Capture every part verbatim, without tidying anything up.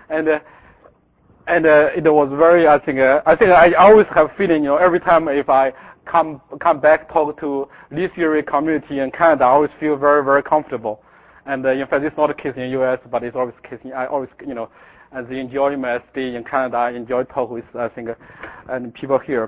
and uh, and uh, it was very. I think uh, I think I always have feeling. You know, every time if I come come back talk to Lee theory community in Canada, I always feel very very comfortable. And uh, in fact, it's not the case in U S, but it's always the case. In, I always you know, as I enjoy my stay in Canada, I enjoy talk with I think uh, and people here.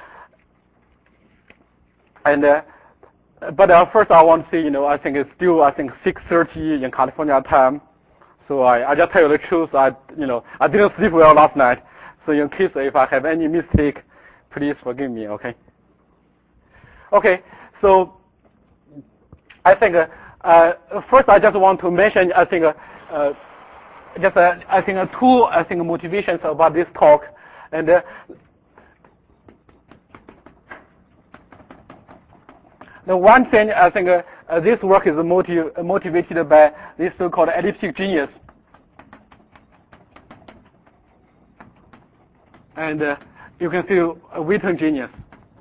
And uh, but uh, first I want to say, you know, I think it's still I think six thirty in California time. So I, I just tell you the truth. I, you know, I didn't sleep well last night. So in case if I have any mistake, please forgive me. Okay. Okay. So I think uh, uh, first I just want to mention. I think uh, uh, just uh, I think uh, two I think motivations about this talk, and uh, the one thing I think. Uh, Uh, this work is motiv motivated by this so-called elliptic genius. And uh, you can see uh, Wheaton genius.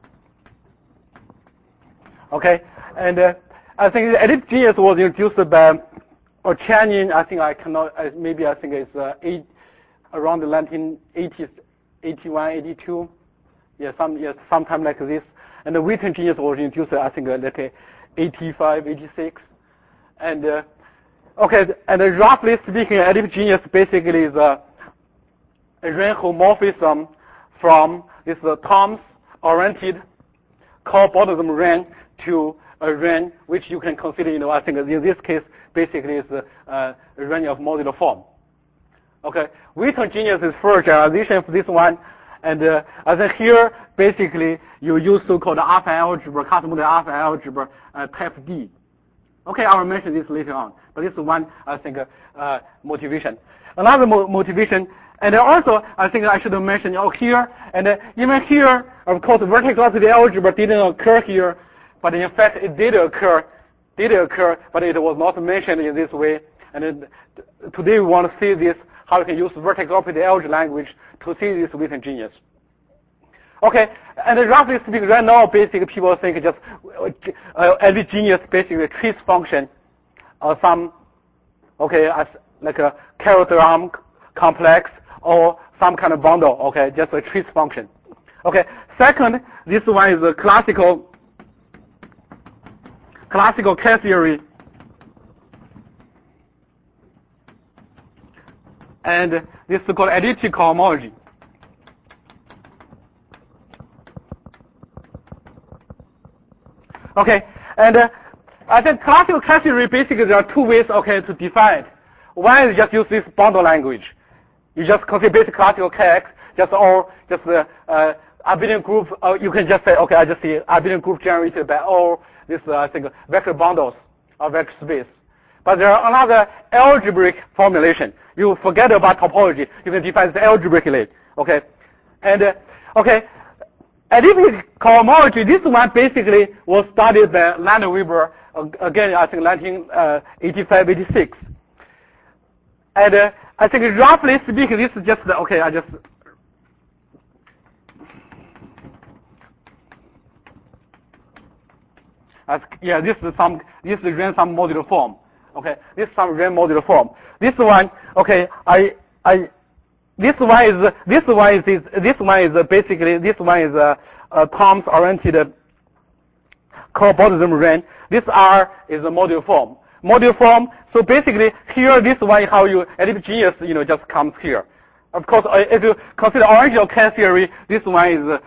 Okay, and uh, I think the elliptic genius was introduced by a Chinese, I think I cannot, uh, maybe I think it's uh, eight, around the nineteen eighties, eighty-one, eighty-two, yeah, some, yeah, sometime like this. And the Wheaton genius was introduced, I think, uh, like a eighty-five, eighty-six, and uh, okay, and uh, roughly speaking, elliptic genius basically is a, a ring homomorphism from this uh, Thoms-oriented cobordism ring to a ring which you can consider, you know, I think in this case basically is a, uh, a ring of modular form. Okay, Wheaton genius is first generalization for this one. And uh, I think here, basically, you use so-called alpha algebra, cosmological alpha algebra, uh, type D. Okay, I will mention this later on. But this is one, I think, uh, uh, motivation. Another mo motivation, and also, I think I should mention oh, here, and uh, even here, of course, vertical velocity algebra didn't occur here, but in fact, it did occur, did occur, but it was not mentioned in this way. And it, today we want to see this, how you can use vertical velocity algebra language to see this Wheaton genius. Okay, and roughly speaking, right now, basically people think just uh, every genius basically a trace function or some, okay, as like a character arm complex or some kind of bundle, okay, just a trace function. Okay, second, this one is a classical, classical K-theory. And this is called elliptic homology. Okay, and uh, I think classical K-theory basically there are two ways, okay, to define it. One is just use this bundle language. You just consider basic classical K X, just all just the uh, uh, abelian group. Uh, you can just say, okay, I just see abelian group generated by all this, uh, I think, vector bundles of vector space. But there are another algebraic formulation. You forget about topology. You can define this algebraically. Okay, and uh, okay, elliptic homology. This one basically was studied by Landon Weber uh, again. I think nineteen eighty-five, eighty-six. And uh, I think roughly speaking, this is just the, okay. I just as, yeah. This is some. This is ran some modular form. Okay, this is some ring modular form. This one, okay, I, I, this one is, this one is, this one is basically, this one is a, a Thoms-oriented cobordism ring. This R is a modular form. Modular form. So basically, here, this one, how you elliptic genius, you know, just comes here. Of course, if you consider original K-theory, this one is.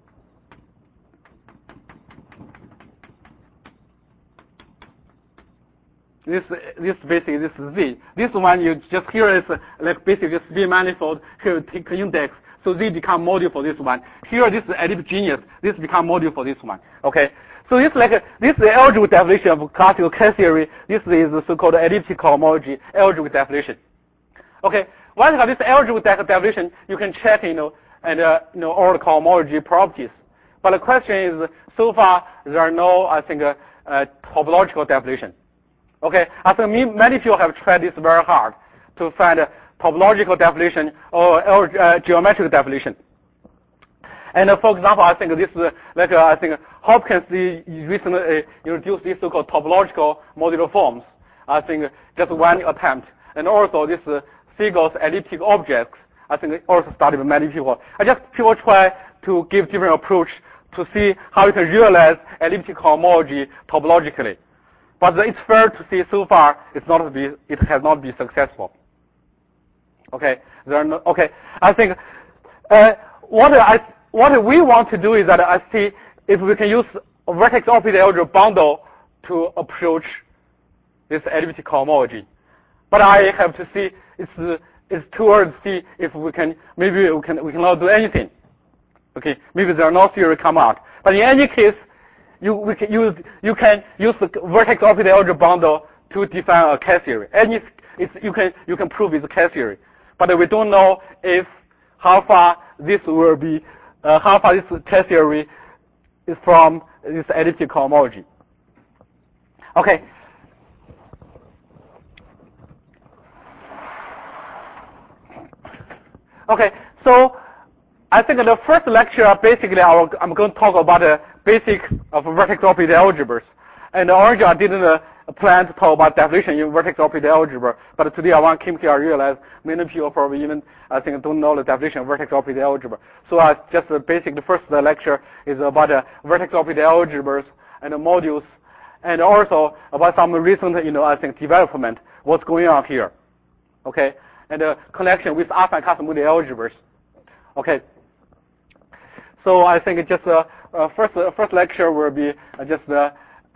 This this basically this is Z. This one you just here is uh, like basically this Z manifold. Here you take index, so Z become module for this one. Here this is elliptic genius. This become module for this one. Okay. So this like a, this is the algebraic definition of classical K-theory. This is the so-called elliptic homology algebraic definition. Okay. Once you have this algebraic definition, you can check you know and uh, you know all the homology properties. But the question is, so far there are no I think uh, uh, topological definition. Okay, I think many people have tried this very hard to find a topological definition or, or uh, geometric definition. And uh, for example, I think this is uh, like uh, I think Hopkins recently uh, introduced these so-called topological modular forms. I think just one attempt, and also this uh, Seagal's elliptic objects. I think also studied by many people. I just people try to give different approach to see how you can realize elliptic homology topologically. But it's fair to see so far it's not be it has not been successful. Okay, there are no, okay. I think uh, what I what we want to do is that I see if we can use a vertex opposite algebra bundle to approach this elliptic homology. But I have to see it's it's too early to see if we can maybe we can we cannot do anything. Okay, maybe there are no theory come out. But in any case, you we can use you can use the vertex opposite algebra bundle to define a K-theory. Any it's you can you can prove it's a K-theory. But we don't know if how far this will be, uh, how far this K-theory is from this elliptic homology. Okay. Okay, so I think the first lecture, basically, I I'm going to talk about the basics of vertex opposite algebras. And originally, I didn't uh, plan to talk about definition in vertex opposite algebra, but today I want to came here, I realized many people probably even, I think, don't know the definition of vertex opposite algebra. So I just uh, basically, the first uh, lecture is about uh, vertex opposite algebras and the modules, and also about some recent, you know, I think, development, what's going on here. Okay, and the uh, connection with alpha and Kac-Moody algebras. Okay. So I think it just uh, uh, first uh, first lecture will be uh, just uh,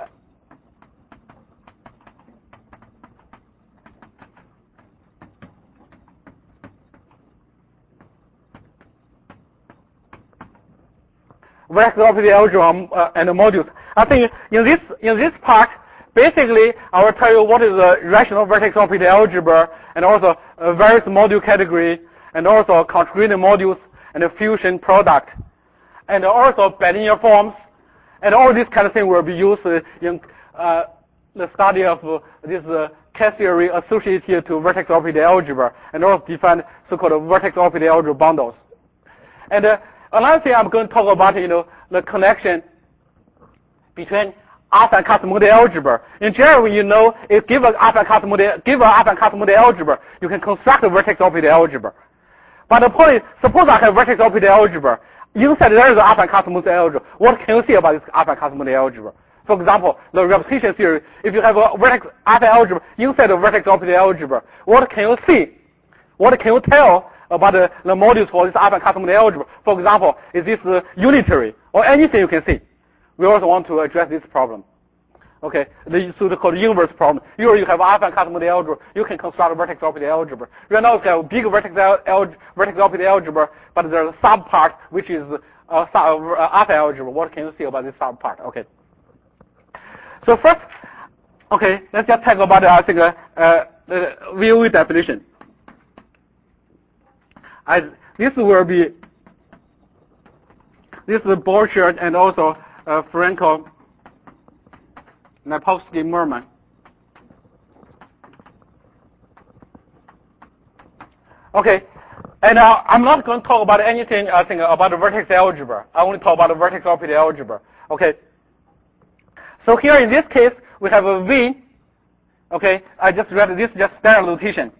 vertex opposite algebra uh, and the modules. I think in this in this part, basically I will tell you what is the rational vertex opposite algebra, and also uh, various module category, and also contributing modules and the fusion product, and also bilinear forms, and all this kind of thing will be used in uh, the study of uh, this uh, K-theory associated to vertex opposite algebra, and also define so-called vertex opposite algebra bundles. And uh, another thing I'm going to talk about, you know, the connection between alpha and Kac-Moody algebra. In general, you know, if given alpha and Kac-Moody, given alpha and Kac-Moody algebra, you can construct a vertex opposite algebra. But the point is, suppose I have vertex opposite algebra. Inside there is an alpha and Kac-Moody algebra. What can you say about this alpha and Kac-Moody algebra? For example, the repetition theory. If you have a vertex alpha algebra inside the vertex opposite algebra, what can you see? What can you tell about the, the modules for this alpha and Kac-Moody algebra? For example, is this uh, unitary or anything you can see? We also want to address this problem. Okay, the so-called inverse problem. Here you have alpha and Kac-Moody algebra. You can construct a vertex opposite algebra. Right now you have a big vertex, al vertex opposite algebra, but there's a sub part which is uh, sub, uh, alpha algebra. What can you see about this sub part? Okay. So first, okay, let's just talk about uh, I think uh, uh, the V O E definition. As this will be this is Borchardt and also uh, Frankel, Napovsky, Merman. Okay, and uh, I'm not going to talk about anything, I think, about the vertex algebra. I only talk about the vertex opposite algebra. Okay. So here in this case, we have a V. Okay, I just read this just standard notation.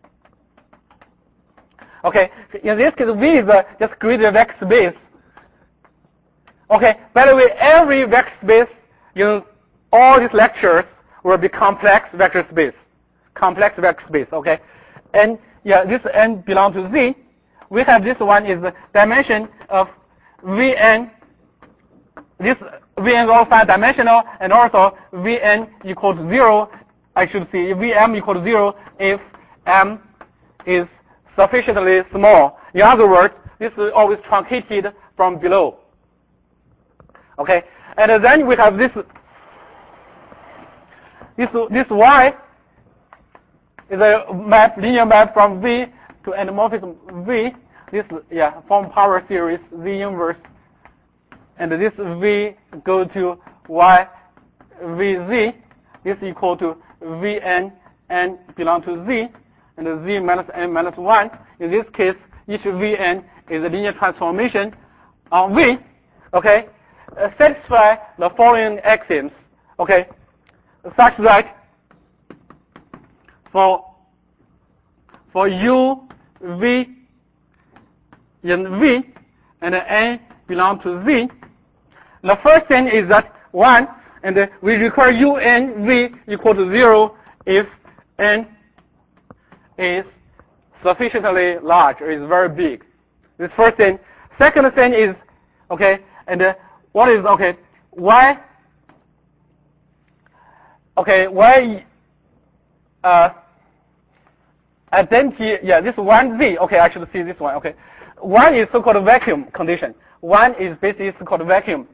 Okay, in this case, V is uh, just graded vector space. Okay, by the way, every vector space in all these lectures will be complex vector space. Complex vector space, okay? And yeah, this n belongs to Z. We have this one is the dimension of Vn. This Vn is also five dimensional, and also Vn equals zero. I should say Vm equals zero if m is sufficiently small. In other words, this is always truncated from below. Okay, and then we have this. This this y is a map, linear map from V to endomorphism V. This yeah form power series Z inverse, and this V go to y V Z. This is equal to Vn n belong to Z, and Z minus n minus one. In this case, each Vn is a linear transformation on V. Okay, uh, satisfy the following axioms. Okay. Such that for for U, V, in V, and N belong to Z. The first thing is that one, and we require U N V equal to zero if N is sufficiently large, or is very big. This first thing. Second thing is, okay, and uh, what is, okay, Y, okay, Y, uh, identity, yeah, this one Z, okay, I should see this one, okay. One is so-called vacuum condition. One is basically so-called vacuum.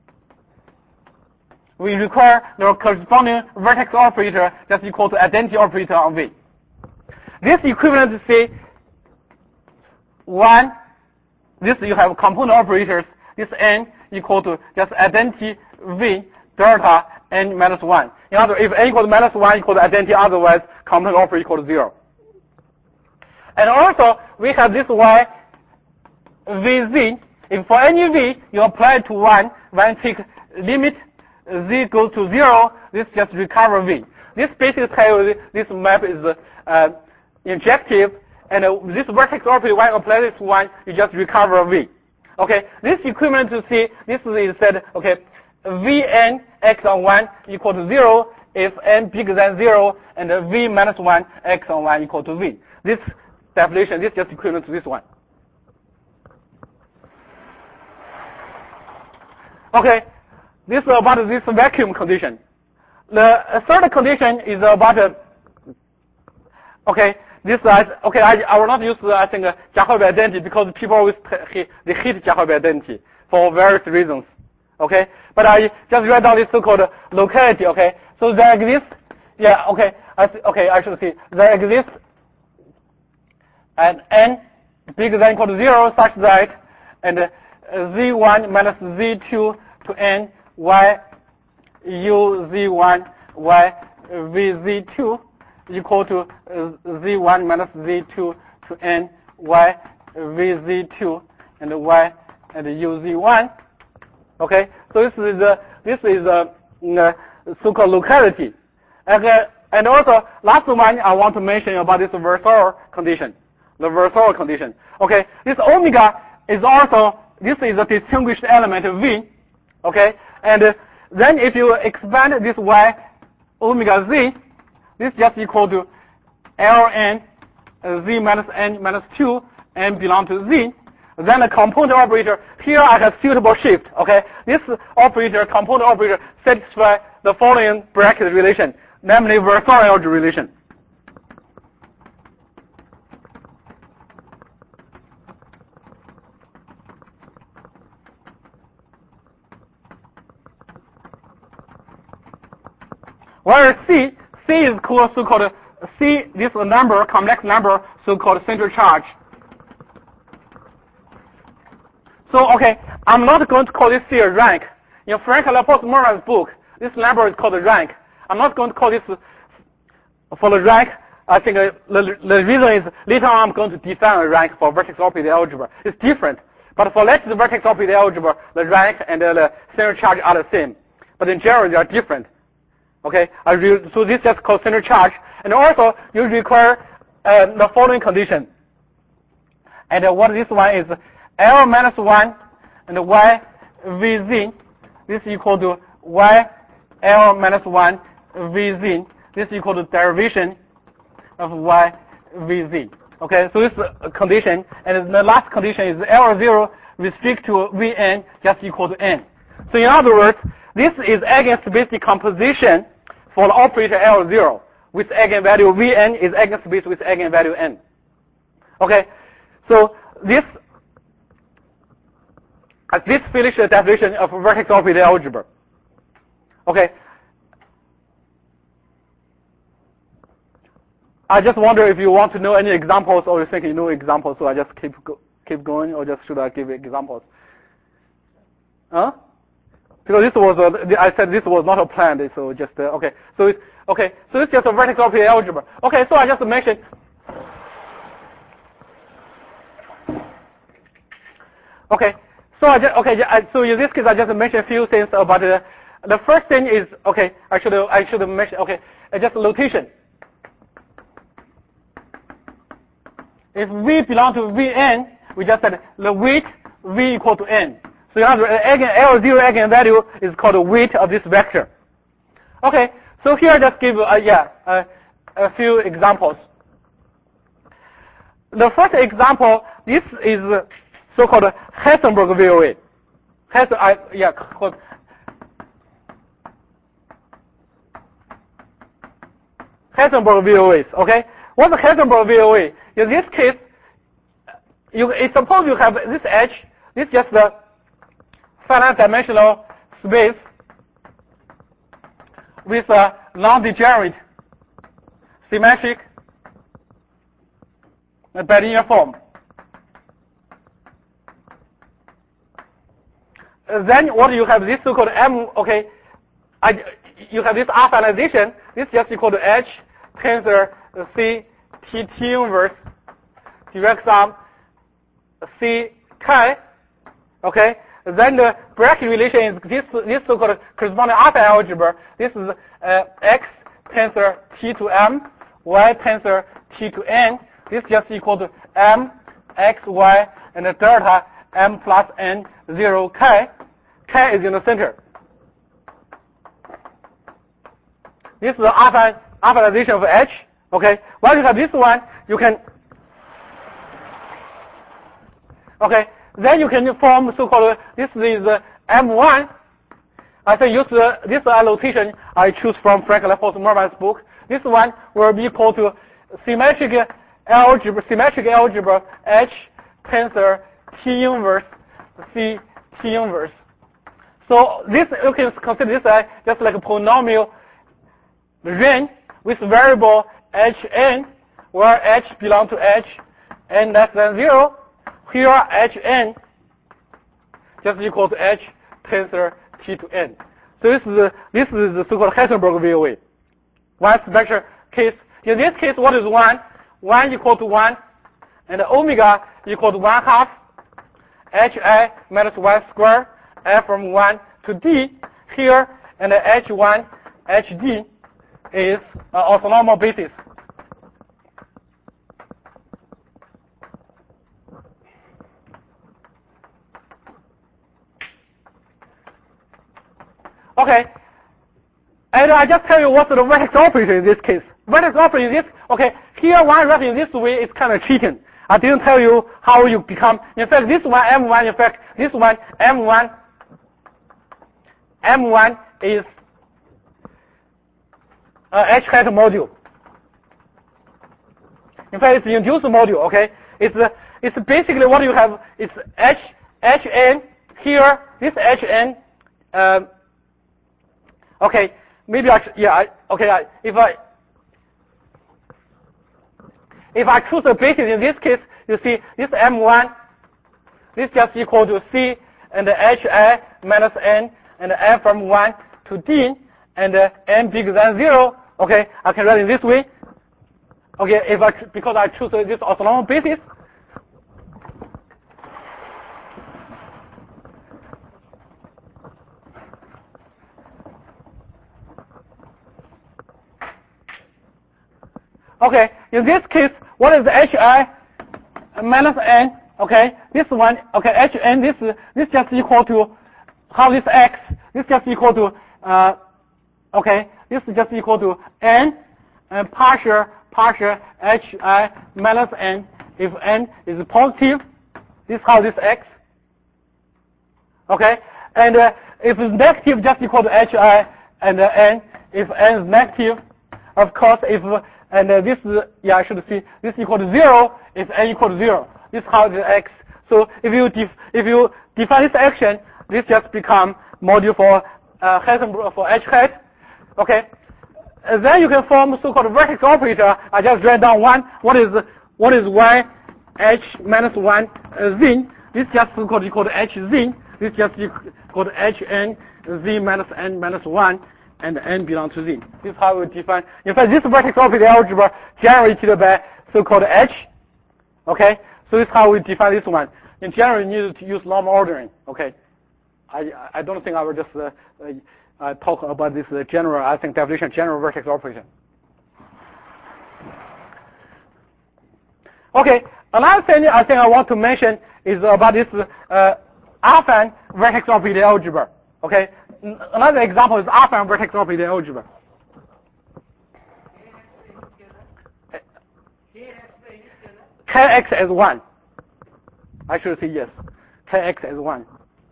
We require the corresponding vertex operator that's equal to identity operator on V. This equivalent to say one, this you have component operators, this N equal to just identity V delta N minus one. In other words, if N equals minus one equal to identity, otherwise component operator equal to zero. And also we have this Y V Z. If for any V you apply it to one, when take limit Z goes to zero, this just recover V. This basically tells you this map is uh, injective, and uh, this vertex operator, when you apply this one, you just recover V. Okay, this equivalent to see, this is said, okay, Vn x on one equal to zero if n bigger than zero, and uh, V minus one x on one equal to V. This definition, this is just equivalent to this one. Okay, this is about this vacuum condition. The third condition is about, uh, okay, this, uh, okay, I, I will not use, uh, I think, uh, Jacobi identity because people always, they hate Jacobi identity for various reasons, okay? But I just write down this so-called locality, okay? So there exists, yeah, okay, I, okay, I should say, there exists an n bigger than or equal to zero such that, and uh, Z one minus Z two to N Y U Z one Y V Z two equal to uh, Z one minus Z two to N Y V Z two and Y and U Z one. Okay, so this is a, this is a, a so-called locality. And, uh, and also, last one I want to mention about this Virchow condition, the Virchow condition. Okay, this omega is also, this is a distinguished element of V. Okay, and uh, then if you expand this Y omega Z, this is just equal to Ln uh, Z minus N minus two, N belong to Z. Then the component operator, here I have suitable shift, okay? This operator, component operator, satisfy the following bracket relation, namely Virchow relation. Whereas C, C is called so-called, C, this number, complex number, so-called central charge. So, okay, I'm not going to call this C a rank. In Frank Laporte-Moran's book, this number is called a rank. I'm not going to call this for the rank. I think uh, the, the reason is later on I'm going to define a rank for vertex operator algebra. It's different. But for lattice vertex operator algebra, the rank and uh, the central charge are the same. But in general, they are different. Okay, so this is just called central charge. And also, you require uh, the following condition. And uh, what this one is, L minus one and Y V Z, this is equal to Y L minus one V Z. This is equal to derivation of Y V Z. Okay, so this is a condition. And the last condition is L zero restrict to V N just equal to N. So in other words, this is eigenspace decomposition for the operator L zero with eigenvalue Vn is eigenspace with eigenvalue n. Okay, so this uh, this finishes the definition of vertex operator algebra. Okay, I just wonder if you want to know any examples or you think you know examples, so I just keep go, keep going, or just should I give examples? Huh? Because this was, a, I said this was not a plan, so just, uh, okay. So it's, okay, so it's just a vertex operator algebra. Okay, so I just mentioned, okay, so I just, okay, so in this case I just mentioned a few things about it. The first thing is, okay, I should, I should mention, okay, just notation. if V belongs to Vn, we just said the weight V equal to N. So you have the eigen, L zero eigenvalue is called the weight of this vector. Okay, so here I just give uh, yeah uh, a few examples. The first example, this is so-called Heisenberg V O A. Heisen, I, yeah, called Heisenberg V O As. Okay, what's the Heisenberg V O A? In this case, you suppose you have this H. This is just the finite dimensional space with a non-degenerate symmetric bilinear form. Then what you have this so-called M, okay, I, you have this finalization. This is just equal to H tensor C T T inverse direct sum C chi, okay. Then the bracket relation is this, this so-called corresponding alpha algebra. This is uh, X tensor T to M, Y tensor T to N. This is just equal to M, X, Y, and the delta M plus N zero chi. Chi is in the center. This is the alpha alphaization of H. Okay. Once you have this one, you can. Okay. Then you can form so-called, this is uh, M one. I can use uh, this annotation I choose from Frank Lefort-Merman's book. This one will be equal to symmetric algebra, symmetric algebra H tensor T inverse C T inverse. So this, you can consider this uh, just like a polynomial ring with variable Hn, where H belongs to H, n less than zero. Here Hn just equal to H tensor T to N. So this is the, this is the so-called Heisenberg V O A. One vector case. In this case, what is one? One equal to one, and omega equal to one half Hi minus one square f from one to d. Here and H one Hd is uh, orthonormal basis. Okay, and I just tell you what's the vertex operator in this case. Vertex operator in this, okay, here one written in this way is kind of cheating. I didn't tell you how you become, in fact, this one, M one, in fact, this one, M one, M one is a H hat module. In fact, it's induced module, okay? It's, uh, it's basically what you have, it's H, Hn, here, this Hn, um, okay, maybe I, yeah, I, okay, I, if I, if I choose a basis in this case, you see this M one, this just equal to C and Hi minus N and N from one to D and uh, N bigger than zero. Okay, I can write it this way. Okay, if I, because I choose this orthonormal basis. Okay, in this case, what is the Hi minus N? Okay, this one, okay, Hn, this this just equal to, how this X, this just equal to, uh, okay, this is just equal to N and partial, partial Hi minus N. If N is positive, this is how this X. Okay, and uh, if it's negative, just equal to Hi and uh, N. If N is negative, of course, if and uh, this is, yeah, I should see, this equal to zero, if N equal to zero. This is how it is X. So if you def, if you define this action, this just become module for uh, Heisenberg for H hat. Okay. And then you can form so-called vertex operator. I just write down one. What is what is Y H minus one uh, Z? This just so-called equal to H Z. This just equal to H N Z minus N minus one. And N belongs to Z. This is how we define. In fact, this vertex operator algebra generated by so-called H. Okay, so this is how we define this one. In general, you need to use normal ordering. Okay, I I don't think I will just uh, uh, talk about this uh, general. I think definition general vertex operator. Okay, another thing I think I want to mention is about this uh, affine vertex orbital algebra. Okay, another example is affine vertex orbital algebra. Kx as one. I should say yes. Kx as one.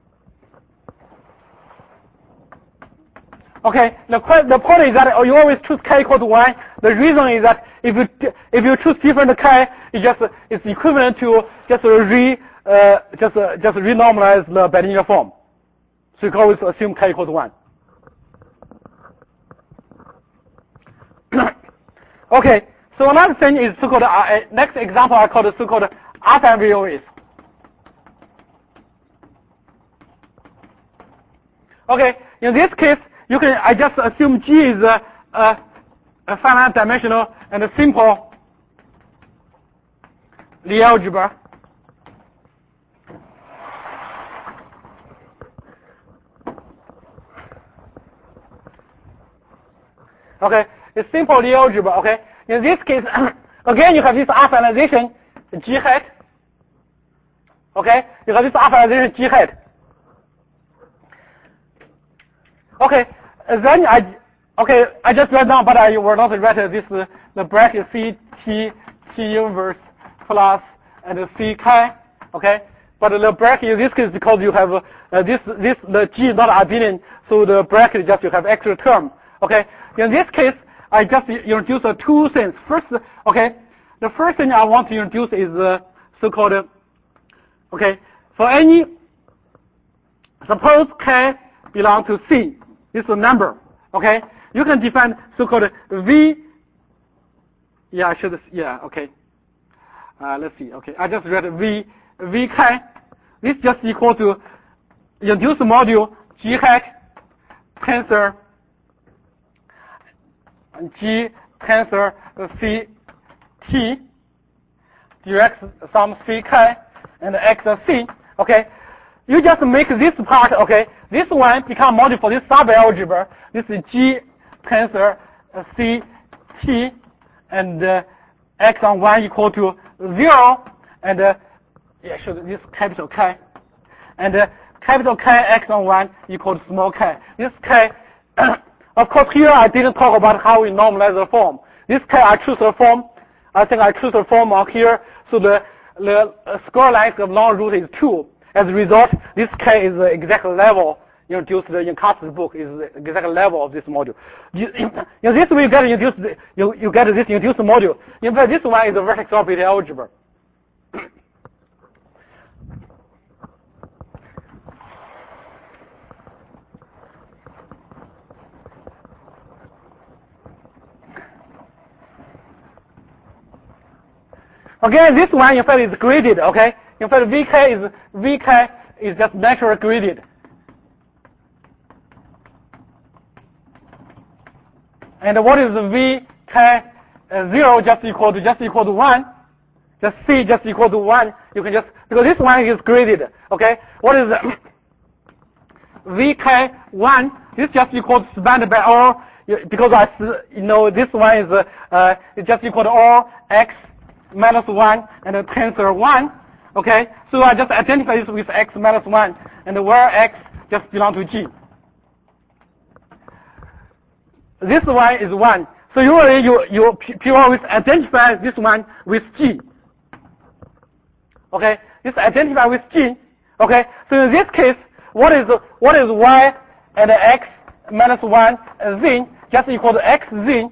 Okay, the, the point is that you always choose k equal to one. The reason is that if you if you choose different k, it just it's equivalent to just re uh, just uh, just renormalize the bilinear form. So you can always assume k equal to one. Okay, so another thing is so-called uh, next example I call the so-called affine V O S. Okay, in this case, you can I just assume G is a, a, a finite dimensional and a simple Lie algebra. Okay, it's simple Lie algebra. Okay, in this case, again you have this affinization G hat. Okay, you have this affinization G hat. Okay, then I okay I just write down, but I will not write this uh, the bracket C T T inverse plus and C K. Okay, but the bracket in this case because you have uh, this this the G is not abelian, so the bracket just you have extra term. Okay, in this case I just introduce uh, two things. First, okay, the first thing I want to introduce is uh, so-called uh, okay for any suppose K belong to C. This is a number, okay? You can define so-called V. Yeah, I should. Yeah, okay. Uh, let's see. Okay, I just read V V K. This just equal to induced module G hat tensor G tensor C T direct sum C K and X C. Okay. You just make this part, okay, this one become module for this sub-algebra. This is G tensor uh, C T and uh, X on one equal to zero and uh, yeah, so this capital K and uh, capital K X on one equal to small k. This K, of course here I didn't talk about how we normalize the form. This K I choose the form, I think I choose the form out here, so the, the uh, square length of long root is two. As a result, this K is the exact level introduced in Katz's book is the exact level of this module. You, in this way, you get introduced, you, you get this introduced module. In fact, this one is a vertex orbital algebra. Again, this one in fact is graded. Okay, in fact, V K is V K is just naturally graded. And what is V K uh, zero just equal to just equal to one? Just C just equal to one. You can just because this one is graded. Okay, what is V K one? This just equal to spanned by all because I you know this one is uh, uh it's just equal to all X minus one and the tensor one. Okay, so I just identify this with X minus one and where X just belong to G. This one is one. So usually you you you always identify this one with G. Okay, this identify with G. Okay, so in this case, what is what is Y and X minus one Z just equal to X Z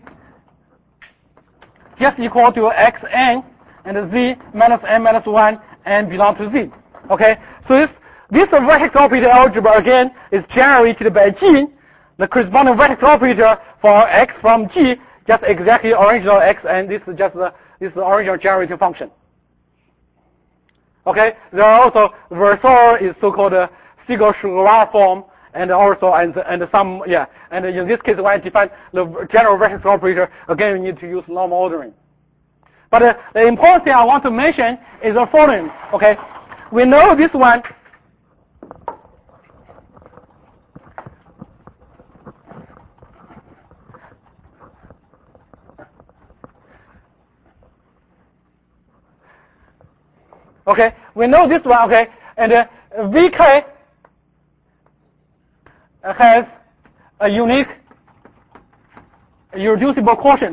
just equal to Xn and Z minus N minus one and belong to Z. Okay, so this this vertex operator algebra again is generated by G. The corresponding vertex operator for X from G just exactly original X, and this is just the this is the original generating function. Okay, there are also Versor is so-called uh, Siegel-Schwarz form, and also and and some yeah, and in this case when I define the general vertex operator, again we need to use normal ordering. But uh, the important thing I want to mention is the following. Okay, we know this one. Okay, we know this one. Okay, and uh, V K has a unique irreducible quotient.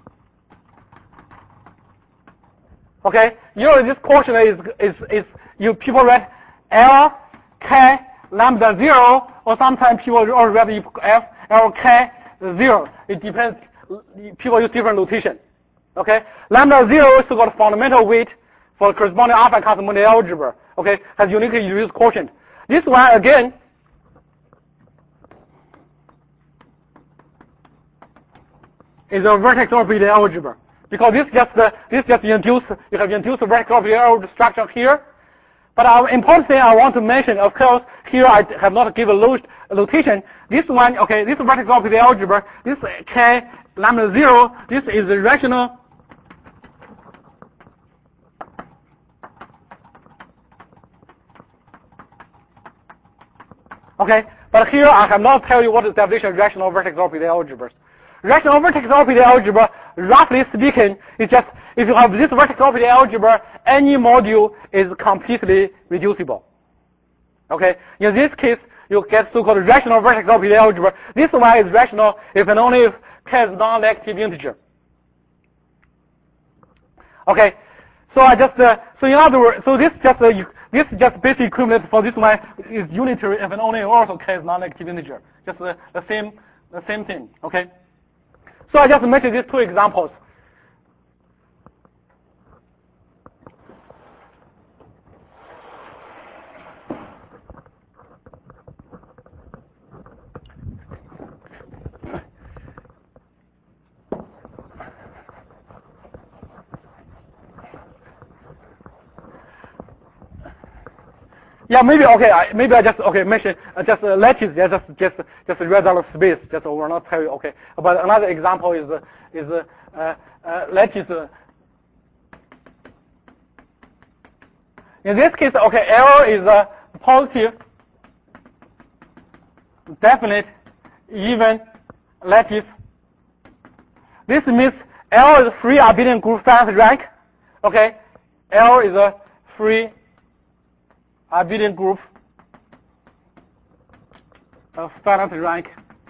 Okay, usually this quotient is is is you people write L K lambda zero, or sometimes people also write F L K zero. It depends. People use different notation. Okay, lambda zero is called fundamental weight for corresponding alpha Cauchy algebra. Okay, has uniquely reduced quotient. This one again is a vertex orbital algebra, because this just uh, this just induce you have induced a vertex orbital structure here. But our important thing I want to mention, of course, here I have not given a notation. This one, okay, this vertex orbital algebra, this K lambda zero, this is a rational okay, but here I have not tell you what is the definition of rational vertex orbital algebras. Rational vertex orbital algebra, roughly speaking, is just if you have this vertex orbital algebra, any module is completely reducible. Okay, in this case, you get so-called rational vertex orbital algebra. This one is rational if and only if K is non-negative integer. Okay, so I just uh, so in other words, so this just uh, this just basic equivalent for this one is unitary if and only also K is non-negative integer. Just uh, the same the same thing. Okay. So I just mentioned these two examples. Yeah, maybe okay. I, maybe I just okay mention uh, just uh, lattice. Yeah, just just just a regular space. Just uh, will not tell you. Okay, but another example is uh, is uh, uh, uh, lattice. Uh, in this case, okay, L is a positive, definite, even lattice. This means L is a free abelian group finite rank. Okay, L is a free abelian group of finite rank.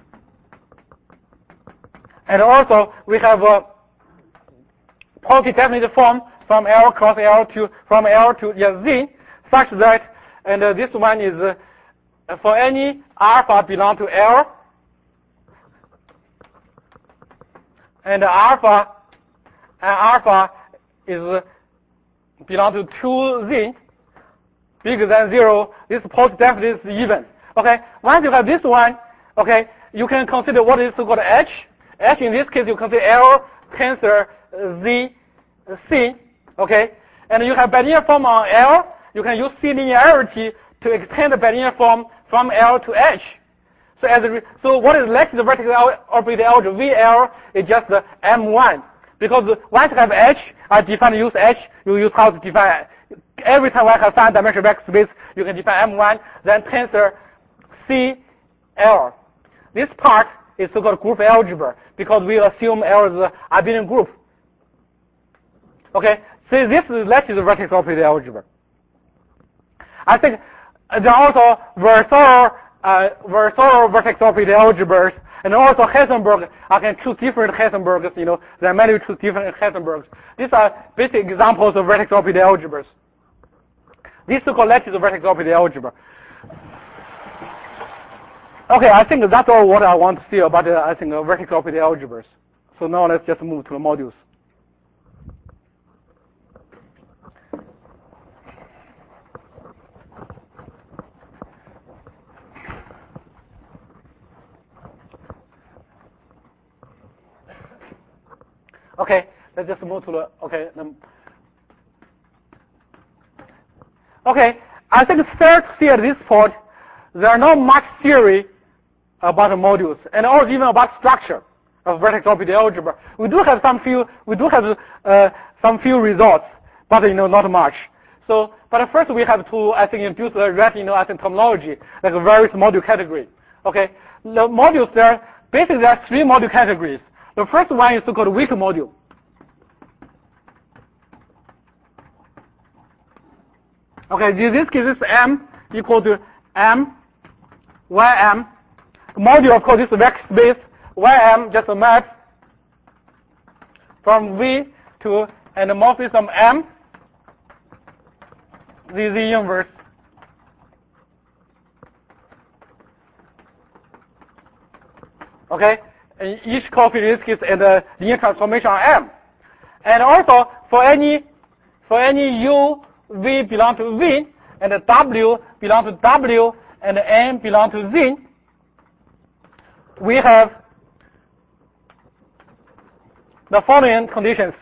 And also we have a positive definite form from L cross L to from L to yeah, Z, such that and uh, this one is uh, for any alpha belong to L and alpha and alpha is uh, belong to two Z bigger than zero, this positive definite is even. Okay, once you have this one, okay, you can consider what is called H. H in this case you consider L tensor Z C. Okay, and you have Bellinian form on L. You can use C linearity to extend the Bellinian form from L to H. So as a, so what is left the vertical orbital algebra? V L is just the M one, because once you have H, I define use H. You use how to define. Every time I have finite dimensional vector space, you can define M one, then tensor C L. This part is so-called group algebra because we assume L is an abelian group. Okay, so this is that is the vertex orbital algebra. I think there are also Versor, uh, Versor vertex orbital algebras, and also Heisenberg. I can choose different Heisenbergs. You know, there are many choose different Heisenbergs. These are basic examples of vertex orbital algebras. This so-called lattice vertex orbital algebra. Okay, I think that's all what I want to see about uh, I think uh, vertex orbital algebras. So now let's just move to the modules. Okay, let's just move to the okay. Um, okay, I think it's fair to say at this point there are not much theory about the modules and also even about structure of vertex orbital algebra. We do have some few we do have uh, some few results, but you know not much. So, but first we have to I think introduce the right you know I think terminology like a various module category. Okay, the modules there basically there are three module categories. The first one is so-called weak module. Okay, in this case, this M equal to M, Ym. Module, of course, this vector space, Ym just a map from V to endomorphism M, Z Z inverse. Okay, and each coefficient in this case and the linear transformation on M. And also for any for any U V belong to V and W belong to W and N belong to Z, we have the following conditions.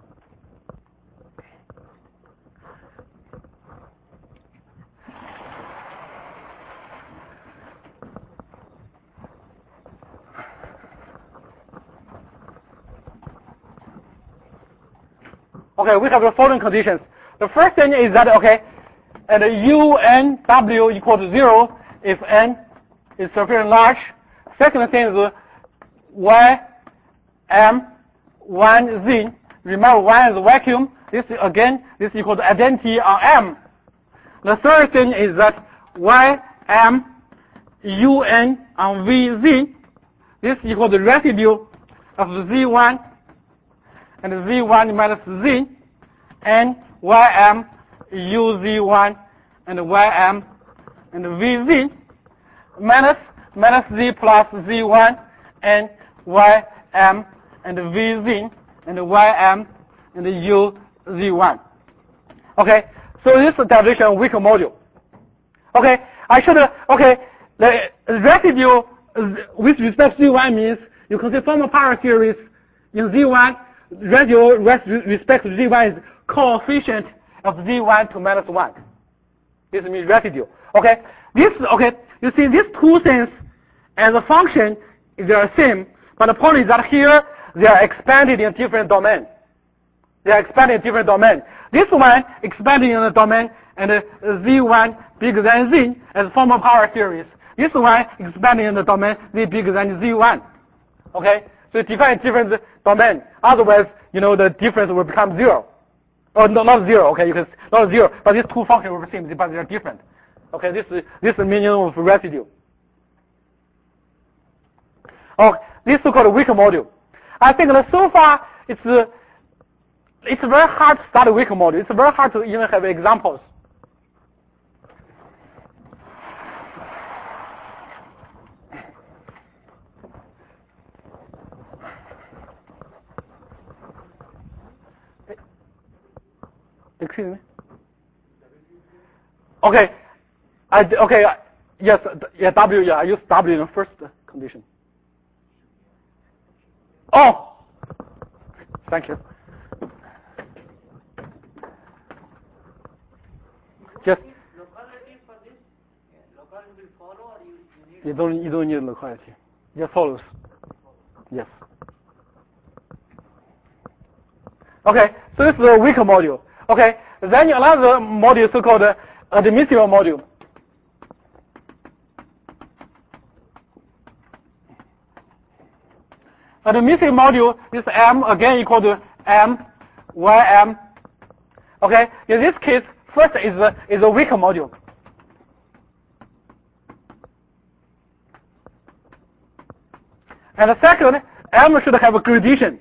Okay, we have the following conditions. The first thing is that, okay, and U N W equal to zero if N is sufficiently large. Second thing is Y M one Z. Remember, Y is a vacuum. This again, this equal to identity on M. The third thing is that Y M U N on V Z. This equal to residue of Z one and Z one minus Z, and Ym U Z one and Ym and V Z minus minus Z plus Z one and Ym and V Z and Ym and U Z one. Okay, so this is the derivation of weak module. Okay, I should, okay, the residue with respect to Z one means you consider formal power series in Z one. Residue with respect to Z one is coefficient of Z one to minus one. This means residue. Okay, this, okay, you see these two things as a function, they are same, but the point is that here they are expanded in different domain. They are expanded in different domain. This one expanding in the domain and uh, Z one bigger than Z as formal power series. This one expanding in the domain Z bigger than Z one. Okay, so define different domain. Otherwise, you know, the difference will become zero. Or no, not zero. Okay, you can not zero, but these two functions will be same, but they are different. Okay, this is this is the meaning of residue. Oh, this is called weak module. I think that so far it's uh, it's very hard to start a weak module. It's very hard to even have examples. Excuse me. Okay, I okay yes yeah W yeah I use W in the first condition. Oh, thank you. Yes. Locality for this, yeah, locality will follow, or you, you need. You don't you don't need locality. It follows. Yes. Okay, so this is a weak module. Okay, then another module so-called uh, admissible module. Admissible module is M again equal to M Ym. Okay, in this case, first is a, is a weak module. And the second, M should have a gradation.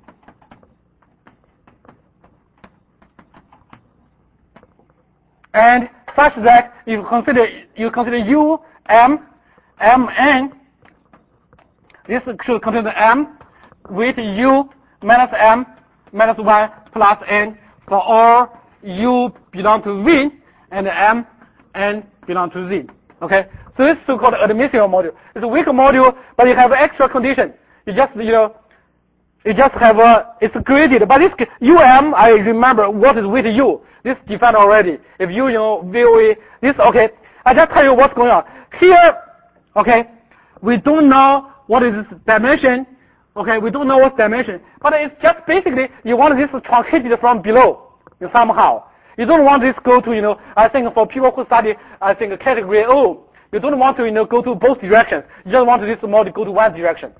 And such that you consider you consider U M M N. This should contain the M with U minus M minus one plus N for all U belong to V and M N belong to Z. Okay, so this is so-called admissible module. It's a weak module, but you have extra condition. You just you know you just have a it's graded, but this U M I remember what is with U. This is defined already. If you, you know, V O A, this, okay, I just tell you what's going on. Here, okay, we don't know what is this dimension, okay, we don't know what dimension, but it's just basically, you want this truncated from below, you know, somehow. You don't want this go to, you know, I think for people who study, I think category O, you don't want to, you know, go to both directions. You just want this model to go to one direction.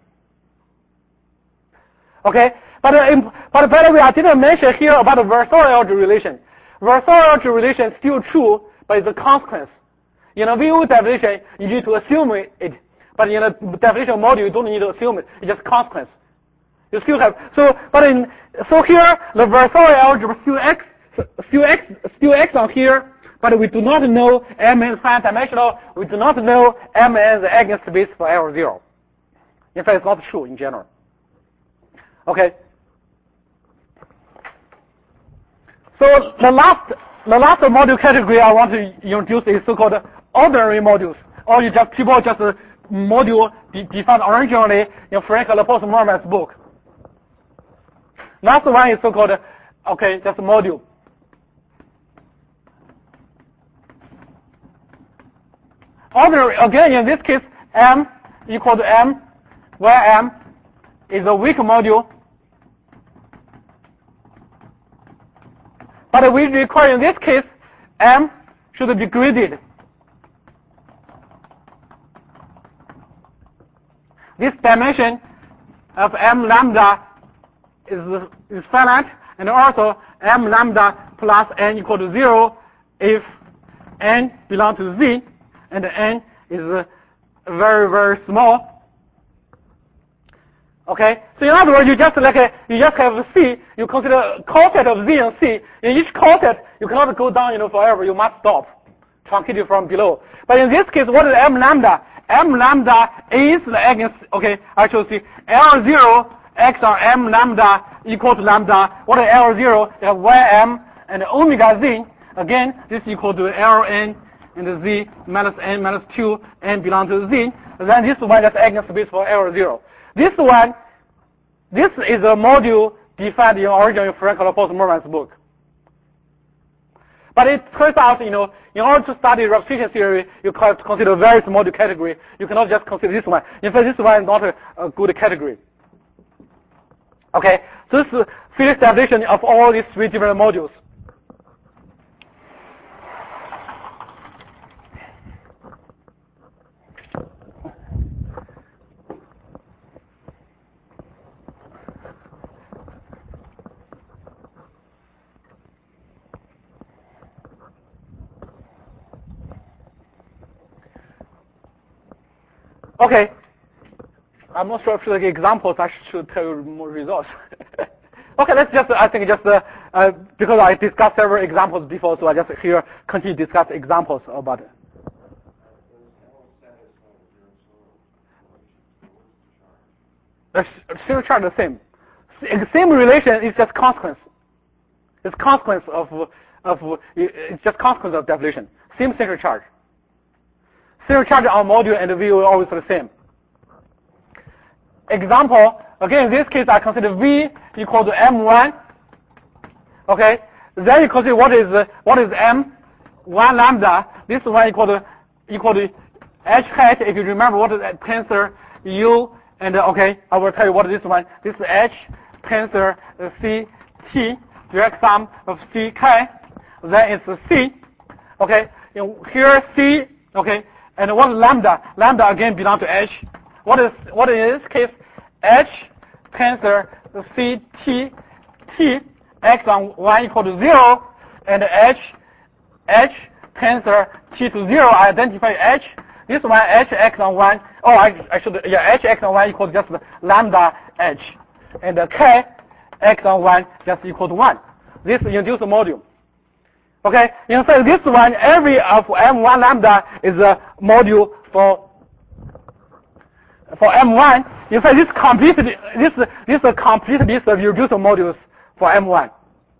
Okay, but, uh, but by the way, I didn't mention here about the versorial relation. Versor relation is still true, but it's a consequence. In a V U definition, you need to assume it, but in a definition of module, you don't need to assume it. It's just consequence. You still have so, but in so here the Versor algebra still x, still x, still x on here, but we do not know M is finite dimensional. We do not know M is the eigenspace for L zero. In fact, it's not true in general. Okay. So the last, the last module category I want to introduce is so-called ordinary modules, or you just people just uh, module de defined originally in Frank Laporte-Merman's book. Last one is so-called, okay, just module. Ordinary, again, in this case, M equal to M, where M is a weak module. But we require in this case, M should be graded. This dimension of M lambda is, is finite, and also M lambda plus N equal to zero if N belongs to Z, and N is very, very small. Okay, so in other words, you just like a, you just have C. You consider coset of Z and C. In each coset, you cannot go down, you know, forever. You must stop, truncated from below. But in this case, what is M lambda? M lambda is the eigen. Okay, actually, see L zero x on M lambda equal to lambda. What is L zero? You have Y M and omega Z. Again, this equal to L n and Z minus N minus two. N belongs to Z. And then this one is eigenspace for L zero. This one, this is a module defined in original Frank Laporte-Merman's book. But it turns out, you know, in order to study representation theory, you have to consider various module category. You cannot just consider this one. In fact, this one is not a, a good category. Okay, so this is Felix definition of all these three different modules. Okay, I'm not sure if the examples I should tell you more results. Okay, let's just, I think just, uh, uh, because I discussed several examples before, so I just here continue to discuss examples about it. The zero charge is the same. Same relation is just consequence. It's consequence of, of, it's just consequence of definition. Same central charge. Zero charge on module and V are always the same. Example, again, in this case, I consider V equal to M one. Okay, then you consider what is what is M one lambda. This one equal to equal to H hat. If you remember what is tensor U, and uh, okay, I will tell you what is this one. This is H tensor C T direct sum of C K. Then it's C. Okay, here C. Okay. And what is lambda? Lambda again belongs to H. What is what in this case? H tensor C T T x on one equal to zero, and H H tensor T to zero. I identify H. This one H x on one. Oh, I, I should yeah H x on one equals just lambda H, and K x on one just equal to one. This induced module. Okay, in fact, this one, every of M one lambda is a module for for M one. In fact, this complete this this is a complete list of reducible modules for M one.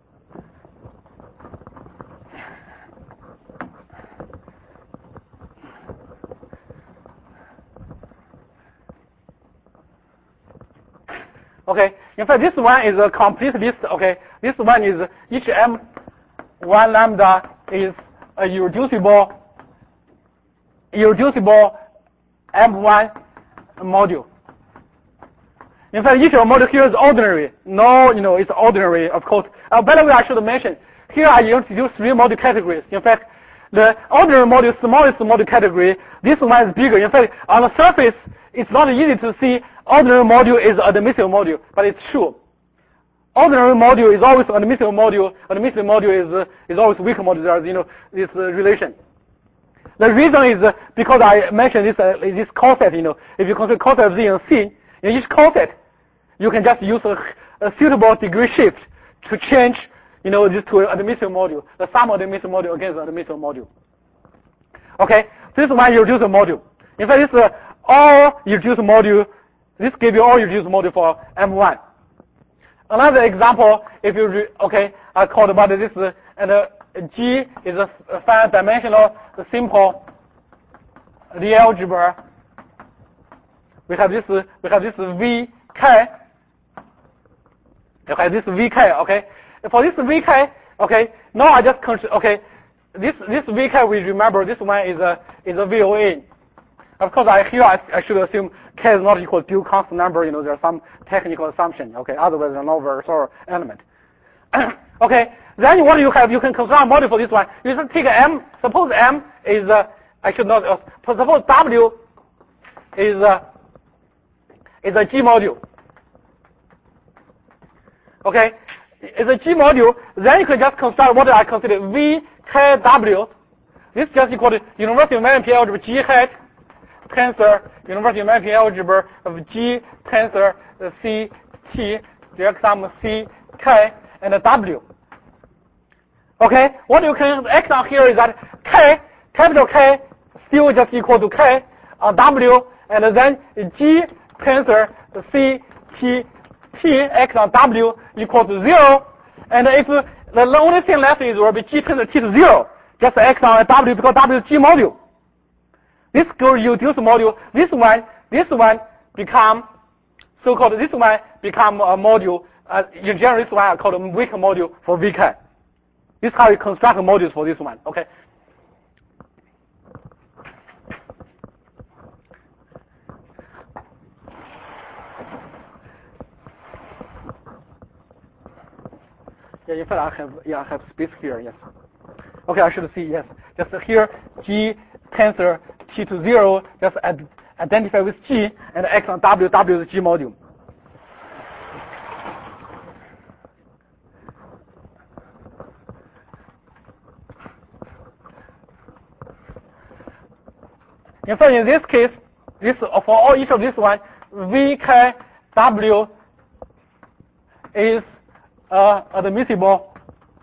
Okay, in fact, this one is a complete list. Okay, this one is each M one lambda is a irreducible, irreducible M one module. In fact, each module here is ordinary. No, you know, it's ordinary, of course. Uh, by the way, I should mention, here I introduced three module categories. In fact, the ordinary module, smallest module category, this one is bigger. In fact, on the surface, it's not easy to see ordinary module is admissible module, but it's true. ordinary module is always admissible module, admissible module is uh, is always weak module. There's you know this uh, relation. The reason is uh, because I mentioned this uh, this coset. You know, if you consider coset of Z and C, in each coset, you can just use a, a suitable degree shift to change you know this to an admissible module, the sum of the admissible module against the admissible module. Okay, this is one irreducible module. In fact, this is uh, all irreducible module. This gives you all irreducible module for M one. Another example, if you re, okay, I called about this, uh, and uh, G is a, a finite dimensional simple Lie algebra. We have this, uh, we have this V K. Okay, this V K. Okay, for this V K, okay, now I just okay, this this V K we remember this one is a is a V O A. Of course, I here I, I should assume K is not equal to constant number. You know, there's some technical assumption. Okay, otherwise there's no Virasoro element. Okay, then what you have, you can construct a module for this one. You just take M. Suppose M is uh, I should not. Uh, suppose W is uh, is a G module. Okay, it's a G module. Then you can just construct what I consider V K W. This is just equal to University of Miami algebra G hat tensor University of Miami algebra of G tensor C T direct sum C K and W. Okay, what you can act on here is that K, capital K, still just equal to K on W, and then G tensor C T T x on W equal to zero, and if the only thing left is will be G tensor T to zero, just x on W because W is G module. This goes reduce module. This one, this one become so-called. This one become a module. Uh, in general, this one I call a weak module for V K. This is how you construct modules for this one. Okay. Yeah, in fact, I have yeah I have space here. Yes. Okay, I should see yes. Just here, G tensor T to zero, just ad identify with G, and X on W, W is G module. In fact, in this case, this for all each of this one, V K W is uh, admissible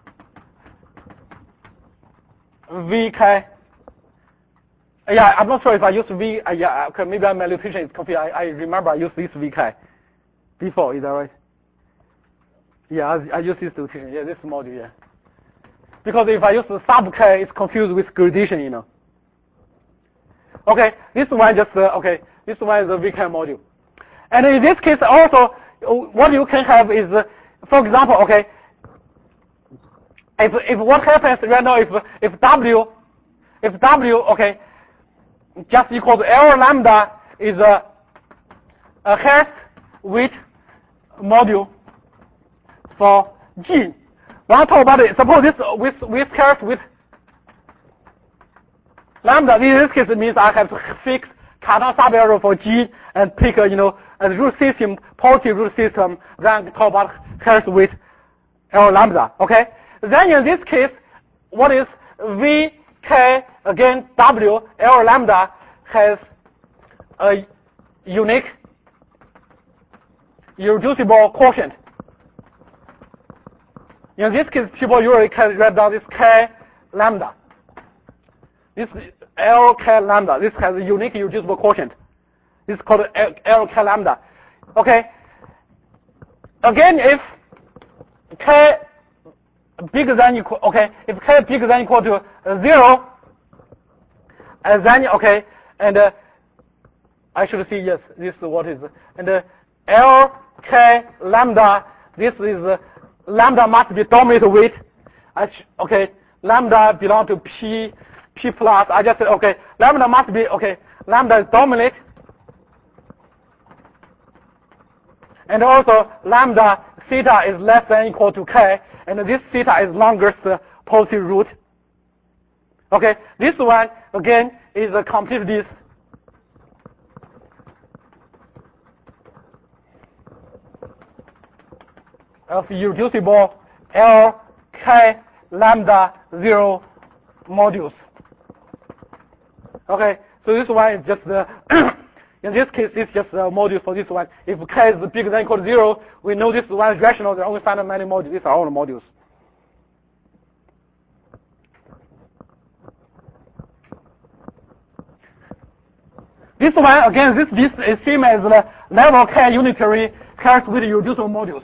V K. Yeah, I'm not sure if I use V. Uh, yeah, okay, maybe my notation is confused. I, I remember I used this V K before. Is that right? Yeah, I, I use this notation. Yeah, this module. Yeah, because if I use the sub K, it's confused with gradation. You know. Okay, this one just uh, okay. This one is a V K module, and in this case also, what you can have is, uh, for example, okay. If if what happens right now, if if W, if W, okay, just equal to L lambda is a a Hertz weight module for G. When I talk about it, suppose this with with Hertz with lambda. In this case, it means I have to fix Cartan sub-error for G and pick a you know a root system, positive root system. Then talk about Hertz with L lambda. Okay. Then in this case, what is V K again W L lambda has a unique irreducible quotient. In this case, people usually can write down this K lambda. This L K lambda. This has a unique irreducible quotient. This is called L K lambda. Okay. Again, if K bigger than equal, okay, if K bigger than equal to uh, zero, and then, okay, and uh, I should see, yes, this is what is, and uh, L K lambda, this is, uh, lambda must be dominant weight, I sh okay, lambda belong to P, P plus, I just said, okay, lambda must be, okay, lambda is dominant, and also lambda theta is less than equal to K, and this theta is longest uh, positive root. Okay, this one again is a complete this. of irreducible L K lambda zero modules. Okay, so this one is just the, in this case, it's just the module for this one. If K is bigger than or equal to zero, we know this one is rational, there are only finite many modules. These are all the modules. This one, again, this, this is same as the level K unitary pairs with irreducible modules.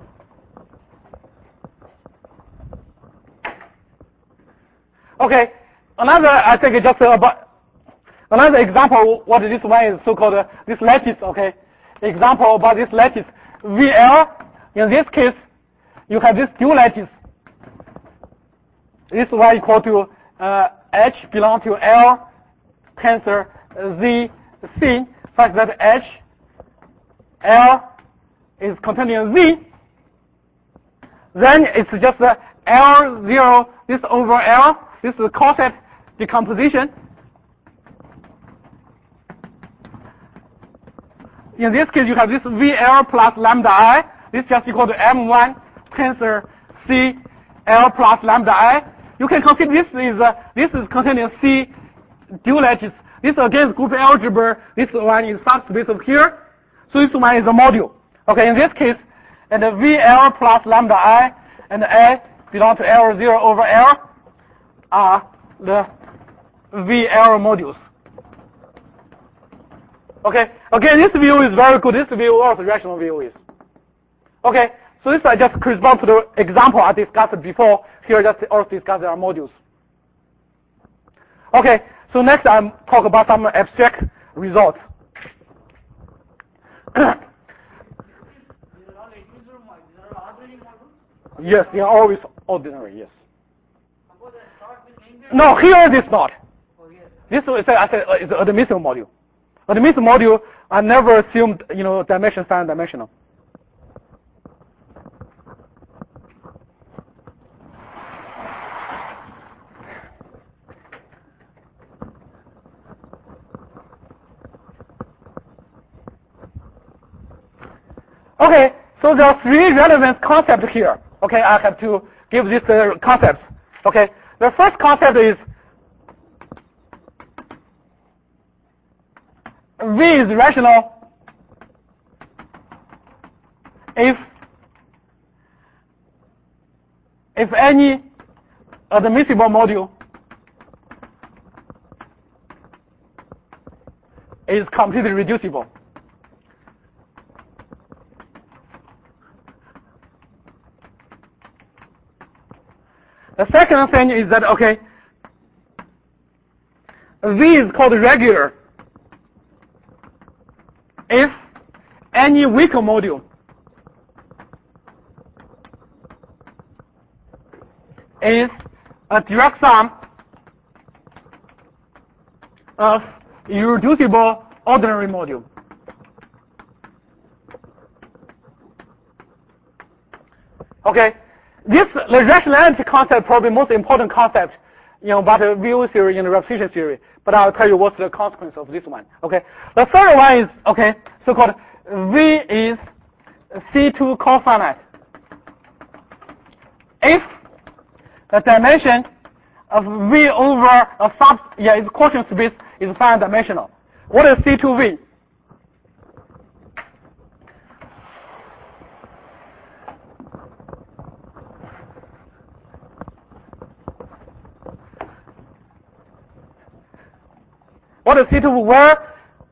Okay, another, I think just about, another example, what this one is so-called, uh, this lattice, okay. Example about this lattice, V L, in this case, you have this dual lattice. This one equal to uh, H belong to L tensor Z C, such that H, L is containing Z. Then it's just uh, L zero, this over L. This is the coset decomposition. In this case, you have this V L plus lambda I. This just equal to M one tensor C L plus lambda I. You can consider this is uh, this is containing C dual lattice. This again is group algebra. This one is subspace of here. So this one is a module. Okay, in this case, and the V L plus lambda I and A belong to L zero over L are the V L modules. Okay, again, this view is very good. This view also rational view is. Okay, so this I just correspond to the example I discussed before. Here, just also discuss our modules. Okay, so next I'm talk about some abstract results. Yes, they are always ordinary. Yes. No, here it is not. This is I said is an admissible module. Admissible module, I never assumed you know dimension finite dimensional. Okay, so there are three relevant concepts here. Okay, I have to give these uh, concepts. Okay, the first concept is V is rational if if any admissible module is completely reducible. The second thing is that, okay, V is called regular if any weaker module is a direct sum of irreducible ordinary module. Okay. This the rationality concept probably most important concept, you know, about the view theory and the repetition theory. But I'll tell you what's the consequence of this one. Okay. The third one is okay, so-called V is C two cofinite. If the dimension of V over a sub yeah its quotient space is finite dimensional. What is C two V? What is C two V? Where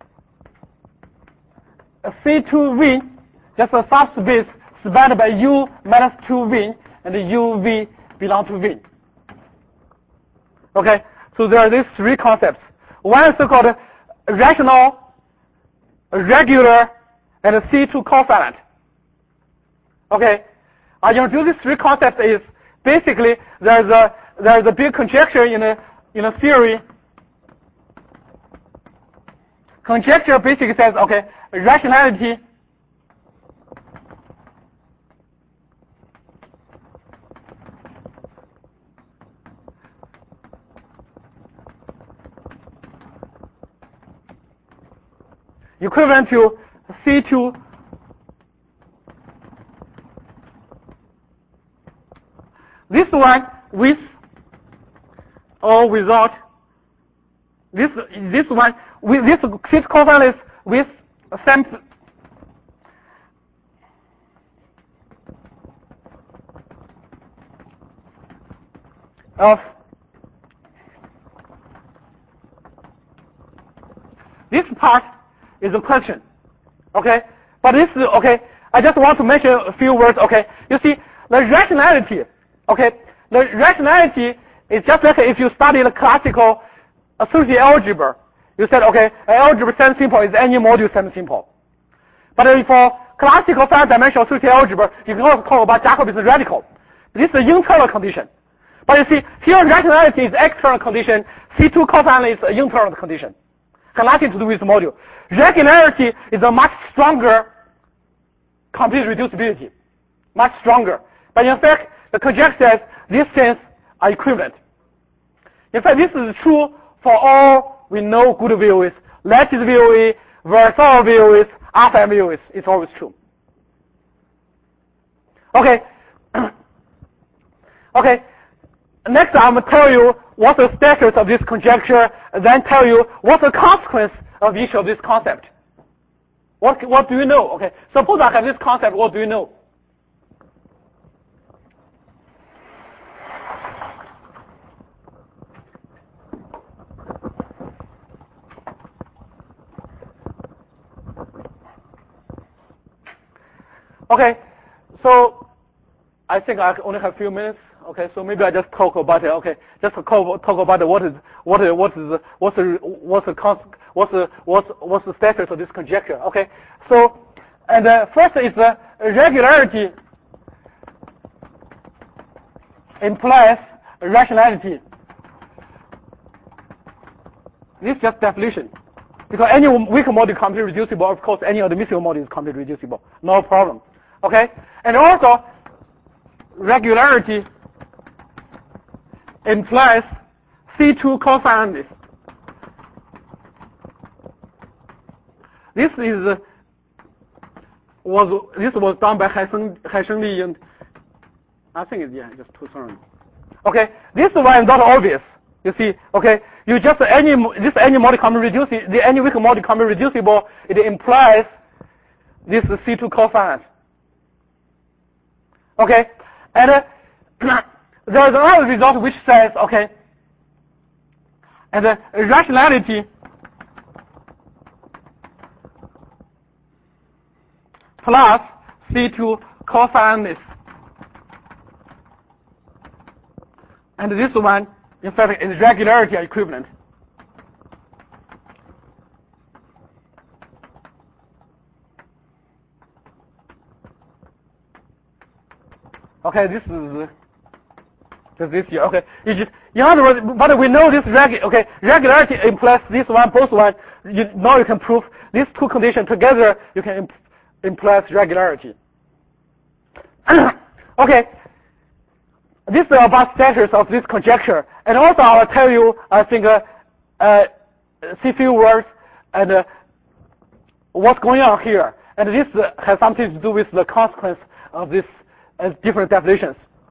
C two V, just a subspace spanned by U minus two V, and U V belong to V. Okay, so there are these three concepts. One is so-called rational, regular, and C two cofinite. Okay, I introduce these three concepts is basically there's a there's a big conjecture in a in a theory. Conjecture basically says, okay, rationality equivalent to C two or without this this one with this this cofinates with same of this part is a question, okay? But this is okay. I just want to mention a few words, okay? You see, the rationality, okay? The rationality is just like if you study the classical associative algebra. You said, okay, an algebra semi-simple is any module semi-simple. But for classical five-dimensional associative algebra, you can also talk about Jacobian radical. This is an internal condition. But you see, here rationality is external condition. C two cofinite is an internal condition. Has nothing to do with module. Regularity is a much stronger complete reducibility. Much stronger. But in fact, the conjecture says these things are equivalent. In fact, this is true for all we know good V O Es. Lattice V O E, Versal V O Es, alpha V O Es. It's always true. Okay. Okay. Next, I'm going to tell you what's the status of this conjecture, and then tell you what's the consequence of each of these concepts. What, what do you know? Okay. Suppose I have this concept, what do you know? Okay, so I think I only have a few minutes. Okay, so maybe I just talk about it. Okay, just talk, talk about it. What is what is what is what's the what's the what's the what's what's the status of this conjecture? Okay, so and uh, first is the regularity implies rationality. This is just definition. Because any weak module is completely reducible, of course any other miscible module is completely reducible. No problem. Okay? And also, regularity implies C two cofinite. This is uh, was this was done by Haishengli and I think it's yeah, just two terms. Okay, this one is not obvious. You see, okay, you just any this any module completely reducible, the any weak module completely reducible, it implies this C two cofinite. Okay, and uh, there is another result which says, okay, and the rationality plus C two cosinus, and this one, in fact, is regularity equivalent. Okay, this is just this here. Okay, you just, in other words, but we know this regu okay regularity implies this one, both one. You, now you can prove these two conditions together. You can imp implies regularity. Okay, this is about status of this conjecture, and also I will tell you, I think, uh, uh, see few words and uh, what's going on here, and this uh, has something to do with the consequence of this. As different definitions.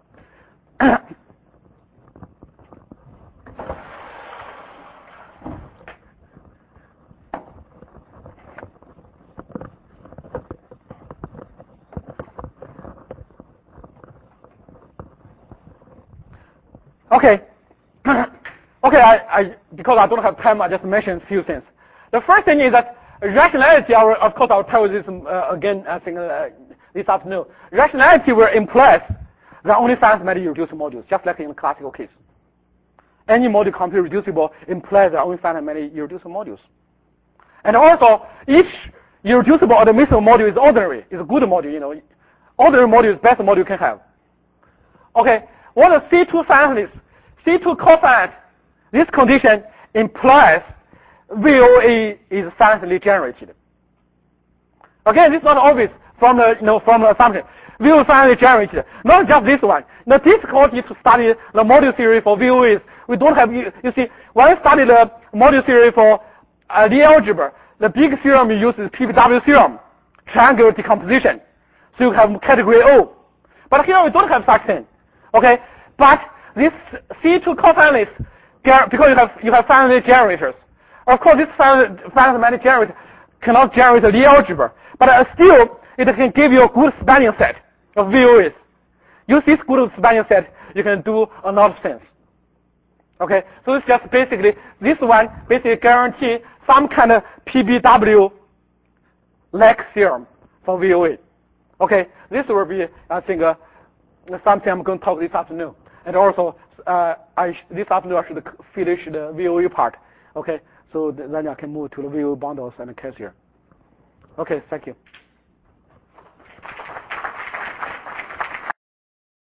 Okay. Okay, I, I, because I don't have time, I just mentioned a few things. The first thing is that rationality, I will, of course I will tell you this uh, again, I think, uh, this afternoon. Rationality will imply that only finite many irreducible modules, just like in the classical case. Any module completely reducible implies that only finite many irreducible modules. And also, each irreducible or the miscible module is ordinary, is a good module, you know. Ordinary module is best module you can have. Okay, what is C two finiteness? C two cofinite, this condition implies V O A is finitely generated. Again, this is not obvious from the, you know, from the assumption. V O A is finitely generated. Not just this one. The difficulty to study the module theory for V O A is we don't have, you, you see, when I study the module theory for uh, the algebra, the big theorem you use is P V W theorem, triangular decomposition. So you have category O. But here we don't have such thing. Okay? But this C two cofiniteness because you have you have finite generators. Of course, this finite finite generator cannot generate a Lie algebra, but uh, still it can give you a good spanning set of V O As. Use this good spanning set, you can do a lot of things. Okay, so it's just basically this one basically guarantee some kind of P B W like theorem for V O A. Okay, this will be I think uh, something I'm going to talk this afternoon, and also uh, I sh this afternoon I should finish the V O A part. Okay, so then I can move to the V O A bundles and Cassier. Okay, thank you.